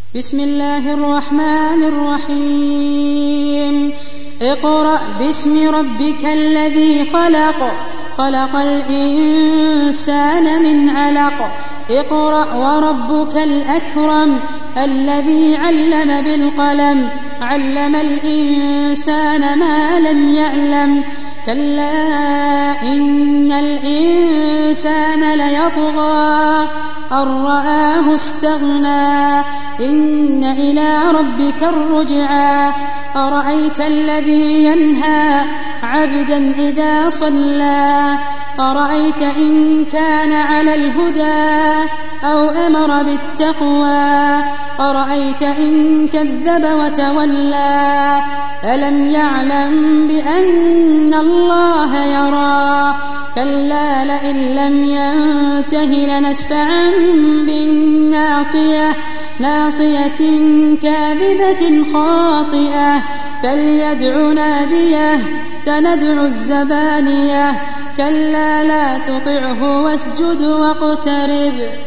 بسم الله الرحمن الرحيم اقرأ باسم ربك الذي خلق خلق الإنسان من علق اقرأ وربك الأكرم الذي علم بالقلم علم الإنسان ما لم يعلم كلا إن الإنسان ليطغى أن رآه استغنى إن إلى ربك الرجعى أرأيت الذي ينهى عبدا إذا صلى أرأيت إن كان على الهدى أو أمر بالتقوى أرأيت إن كذب وتولى ألم يعلم بأن الله يرى كلا لئن لم ينته لنسفعا بالناصية ناصية كاذبة خاطئة فليدع ناديه سندع الزبانية كلا لا تطعه واسجد واقترب